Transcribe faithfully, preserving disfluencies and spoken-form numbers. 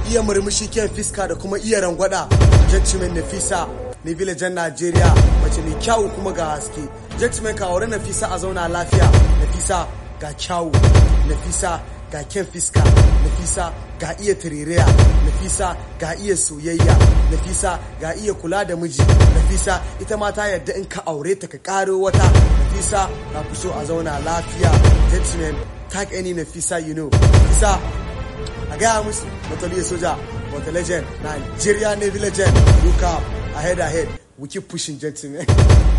iya murmushi kyan fiska da kuma iya rangwada. Gentleman Nafisa ne villagen Najeriya, mace mai kyau kuma ga haske. Gentleman ka aure Nafisa a zauna lafiya. Nafisa ga kyau, Nafisa ga kyan fiska, Nafisa ga iya tirireya, Nafisa ga iya soyayya, Nafisa ga iya kula da miji, Nafisa ita ma ta yadda in ka aure ta ka karo wata. Nafisa na fi so a zauna lafiya. Gentleman, tag any Nafisa you know. Nafisa a gaya musu Bataliya Soja, Wata Legend, Nigeria Navy Legend. Look up, ahead ahead, we keep pushing, gentlemen.